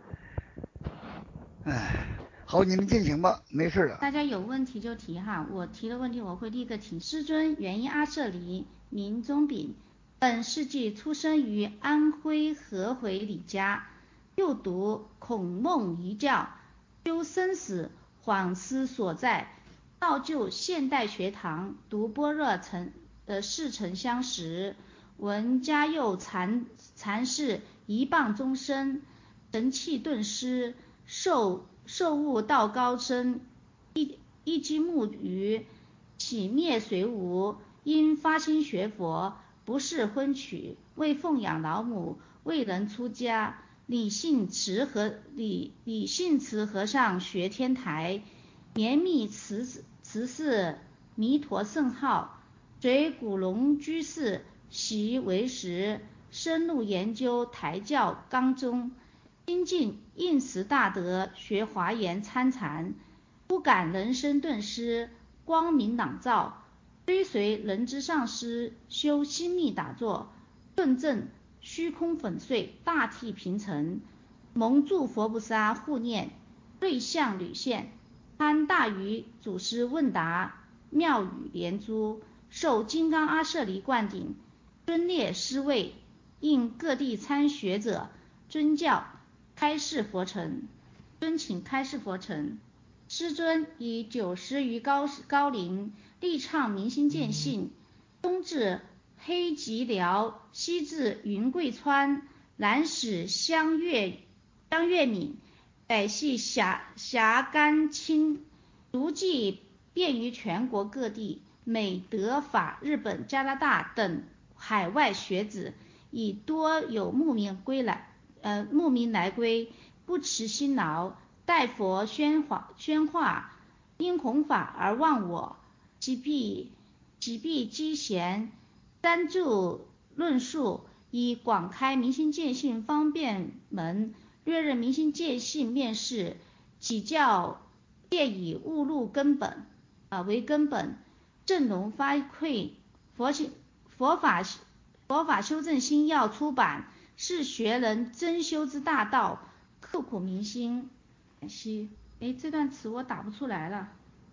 好，你们进行吧，没事了。 大家有问题就提哈，我提的问题我会立刻提。师尊原因阿舍离，名宗炳，本世纪出生于安徽合肥李家，又读孔孟一教，修生死恍思所在，造就现代学堂，读般若似曾相识，闻嘉佑禅师一棒终身，神气顿失，受悟道高深，一击木鱼，起灭随无，因发心学佛，不是婚娶，为奉养老母，未能出家，李姓慈和尚学天台，绵密慈氏弥陀圣号，随古龙居士习为时，深入研究台教纲宗，精进应时大德，学华严参禅，不感人生顿失，光明朗照，追随人之上师修心密打坐，顿证虚空粉碎，大体平成，蒙住佛菩萨护念，瑞相屡现，参大愚祖师问答，妙语连珠，受金刚阿舍离灌顶，尊列师位，应各地参学者尊教开示佛尘，尊请开示佛尘。师尊以90余高龄，力倡明心见性，东至黑吉辽，西至云贵川，南使湘粤闽，北系峡甘青，足迹遍于全国各地，美德法日本加拿大等海外学子，已多有慕名来归，不辞辛劳，待佛宣化，因弘法而忘我，己必积贤，三著论述，以广开明心见性方便门，略任明心见性面试，己教业以悟入根本为根本，振聋发聩，佛法修正心要出版，是学人真修之大道，刻苦铭心。感惜，这段词我打不出来了。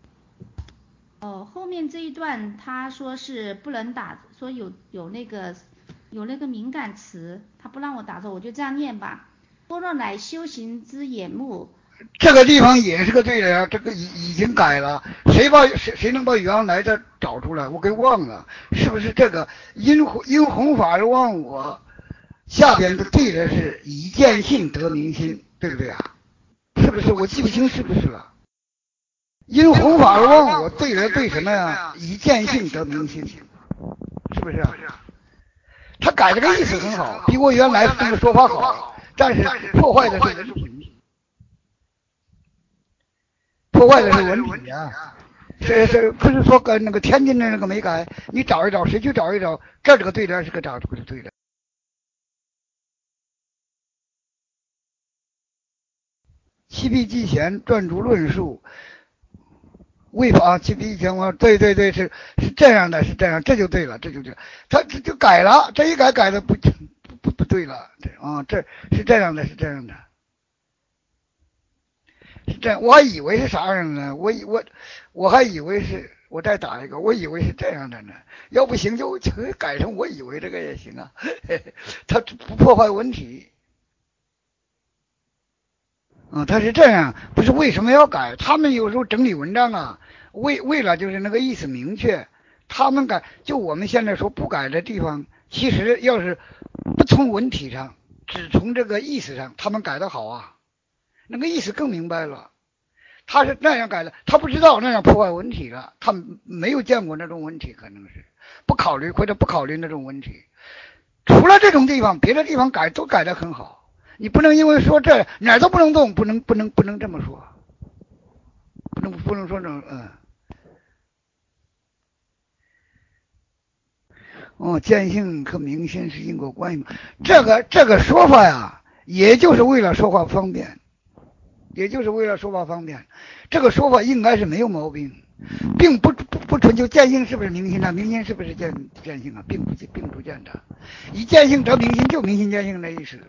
后面这一段他说是不能打，说有那个敏感词，他不让我打字，我就这样念吧。般若乃修行之眼目。 这个地方也是个对联，这个已经改了，谁能把原来的找出来？我给忘了，是不是这个因弘法而忘我？下边的对联是以见性得明心，对不对啊？是不是？我记不清是不是了。因弘法而忘我，对联对什么呀？以见性得明心，是不是啊？他改这个意思很好，比我原来这个说法好，但是破坏的是文体。破坏的是文体啊！是不是说跟那个天津的那个没改？你找一找，谁去找一找？这个对联是个找出的对联。七必记贤撰著论述，为法七必记贤对，是这样的，是这样，这就对了，他这就改了，这一改的不对了，这是这样的，是这样的。 是这样，我还以为是啥样呢？我还以为是我再打一个，我以为是这样的呢。要不行就改成我以为这个也行啊，它不破坏文体。他是这样，不是为什么要改？他们有时候整理文章啊，为了就是那个意思明确，他们改，就我们现在说不改的地方，其实要是不从文体上，只从这个意思上，他们改得好啊，那个意思更明白了。他是那样改的，他不知道那样破坏文体了，他没有见过那种文体，可能是不考虑或者不考虑那种文体。除了这种地方，别的地方改都改得很好。你不能因为说这哪儿都不能动，不能这么说，不能说这见性和明心是因果关系嘛？这个说法呀，也就是为了说话方便，也就是为了说话方便。这个说法应该是没有毛病，并不纯就见性是不是明心呢？明心是不是见性啊？并不见得，以见性得明心就明心见性的意思。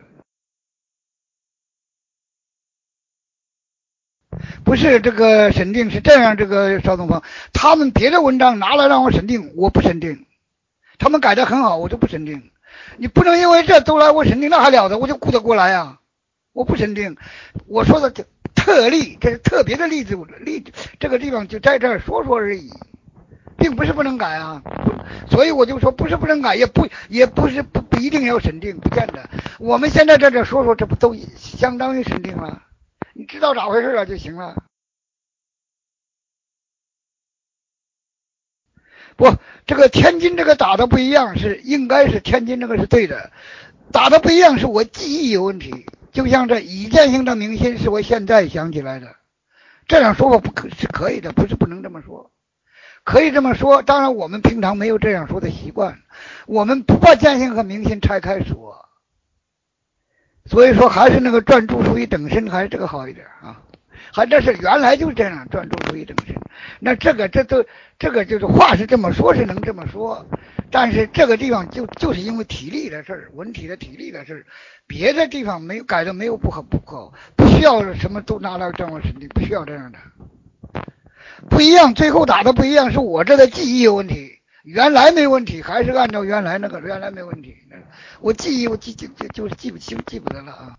不是这个审定是这样，这个邵东方，他们别的文章拿来让我审定，我不审定，他们改得很好，我就不审定。你不能因为这都来我审定，那还了得？我就顾得过来啊，我不审定。我说的特例，这是特别的例子，这个地方就在这儿说说而已，并不是不能改啊。所以我就说，不是不能改，也不是不一定要审定，不见得。我们现在在这说说，这不都相当于审定了？你知道咋回事了就行了。不，这个天津这个打的不一样，应该是天津这个是对的，打的不一样是我记忆有问题。就像这已见性的明心是我现在想起来的，这样说法是可以的，不是不能这么说，可以这么说。当然我们平常没有这样说的习惯，我们不把见性和明心拆开说，所以说还是那个转注属于等身，还是这个好一点啊。还这是原来就是这样，转注属于等身。那这个就是话是这么说，是能这么说，但是这个地方就是因为体力的事儿，文体的体力的事儿，别的地方没有改的没有不好，不需要什么都拿来这样审定，不需要这样的。不一样，最后打的不一样，是我这的记忆有问题，原来没问题，还是按照原来没问题。我记忆就是记不得了啊。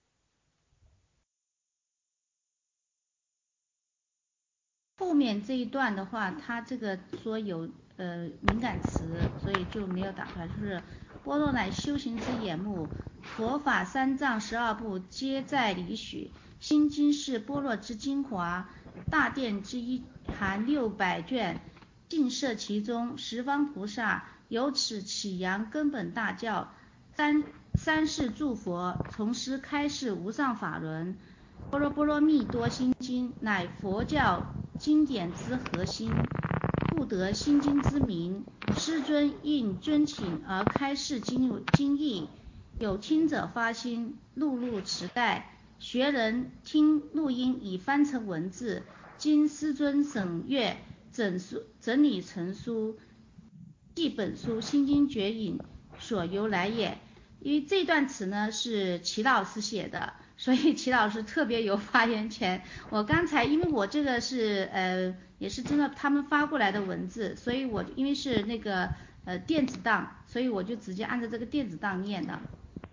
后面这一段的话，它这个说有敏感词，所以就没有打出来。就是般若乃修行之眼目，佛法三藏12部皆在理许。心经是般若之精华，大殿之一含600卷，尽摄其中。十方菩萨由此启扬根本大教，三世诸佛从师开示无上法轮。般若波罗蜜多心经乃佛教经典之核心，故得心经之名。师尊应遵请而开示经义，有听者发心，录持带，学人听录音已翻成文字，经师尊审阅，整理成书，记本书心经绝引所由来也。因为这段词呢是齐老师写的，所以齐老师特别有发言权。我刚才因为我这个是也是真的他们发过来的文字，所以我因为是那个电子档，所以我就直接按照这个电子档念的。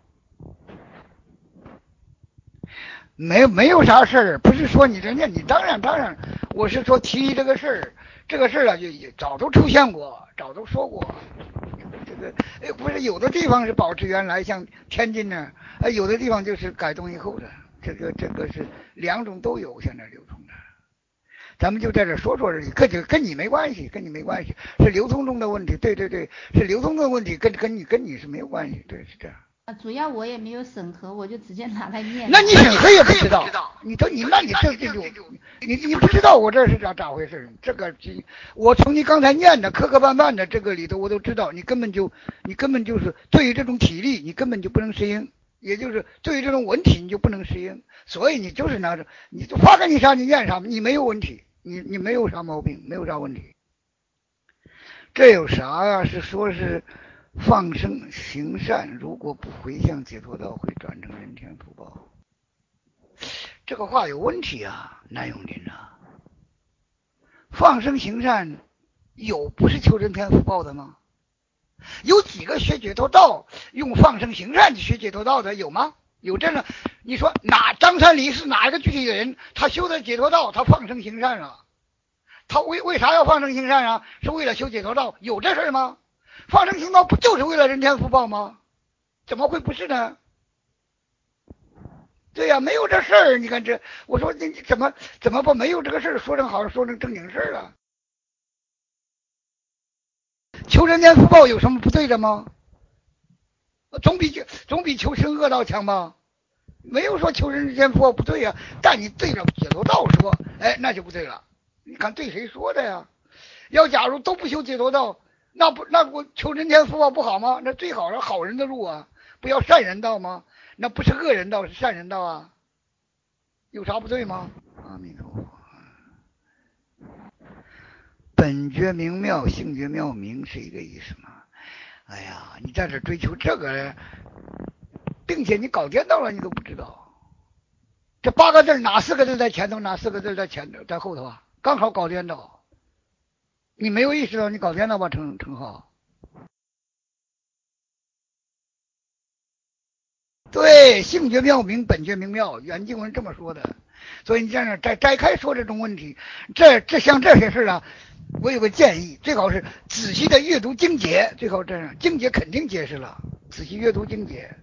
没有啥事儿，不是说你这念，你当然，我是说提这个事儿，这个事儿啊，就早都出现过，早都说过。这个不是有的地方是保持原来，像天津呢，有的地方就是改动以后的，这个是两种都有，现在流通的。咱们就在这说说而已，跟你没关系，是流通中的问题。对，是流通的问题，跟你是没有关系，对，是这样。 主要我也没有审核，我就直接拿来念。 那你审核也不知道，你这就你不知道我这是咋回事？这个我从你刚才念的磕磕绊绊的这个里头，我都知道，你根本就是对于这种体力，你根本就不能适应，也就是对于这种文体你就不能适应，所以你就是拿着你发给你啥你念啥，你没有问题，你没有啥毛病，没有啥问题。这有啥呀？是说是。放生行善，如果不回向解脱道，会转成人天福报。 这个话有问题啊，南永林啊，放生行善有不是求人天福报的吗？有几个学解脱道用放生行善去学解脱道的有吗？有这样？你说张三李是哪一个具体的人？他修的解脱道，他放生行善了，他为啥要放生行善啊？是为了修解脱道，有这事吗？放生行道不就是为了人天福报吗？怎么会不是呢？对呀，没有这事儿。你看这，我说你怎么把没有这个事儿说成好像说成正经事儿了？求人间福报有什么不对的吗？总比求生恶道强吧？没有说求人间福报不对呀，但你对着解脱道说，哎，那就不对了。你看对谁说的呀？要假如都不修解脱道，那我求人间福报不好吗？那最好是好人的路啊，不要善人道吗？那不是恶人道，是善人道啊，有啥不对吗？阿弥陀佛。本觉明妙，性觉妙明是一个意思吗？哎呀，你在这追求这个，并且你搞颠倒了，你都不知道。这8个字哪4个字在前头，哪4个字在在后头啊？刚好搞颠倒。你没有意识到你搞颠倒吧，陈浩？对，性觉妙明，本觉明妙，原经文这么说的。所以你这样摘开说这种问题，像这些事啊，我有个建议，最好是仔细的阅读经节，最好这样，经节肯定解释了，仔细阅读经节。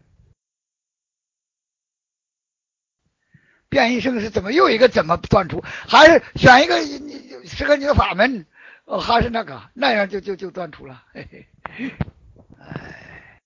变异生是怎么又一个怎么断出？还是选一个适合你的法门？还是那样就断出了。嘿嘿，哎，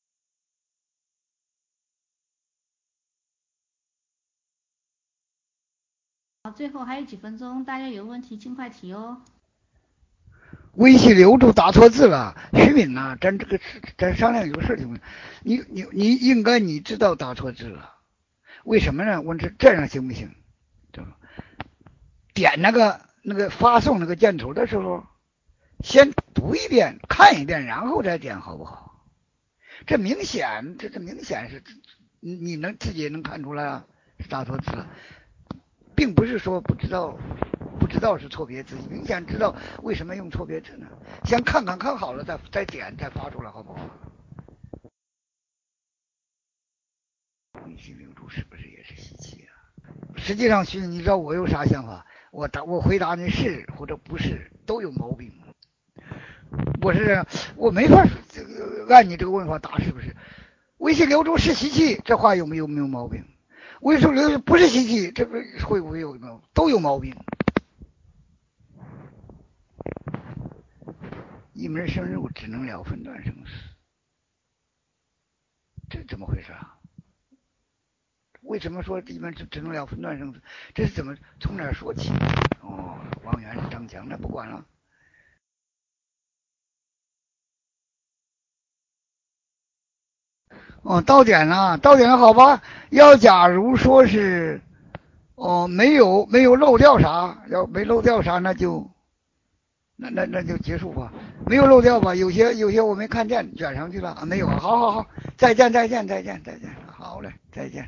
好，最后还有几分钟，大家有问题尽快提哦。 微信留住打错字了，徐敏呐、咱商量有个事情，你应该你知道打错字了，为什么呢？我这样行不行？点那个发送那个箭头的时候，先读一遍看一遍，然后再点，好不好？这明显是，你能自己也能看出来啊，是打错字了，并不是说不知道是错别字，明显知道为什么用错别字呢？先看好了再点再发出来，好不好？微信留住是不是也是稀奇啊？实际上，你知道我有啥想法？我回答你是或者不是都有毛病。我是这样，我没法按你这个问法答是不是？微信留住是习气，这话有没有毛病？微信留住不是习气，这个会不会有都有毛病？一门深入只能了分段生死，这怎么回事啊？为什么说一门只能了分段生死？这是怎么从哪儿说起？哦，王源是张强，那不管了。哦，到点了，好吧？要假如说是没有漏掉啥，要没漏掉啥，那就结束吧。没有漏掉吧？有些我没看见，卷上去了啊，没有。好，再见。好嘞，再见。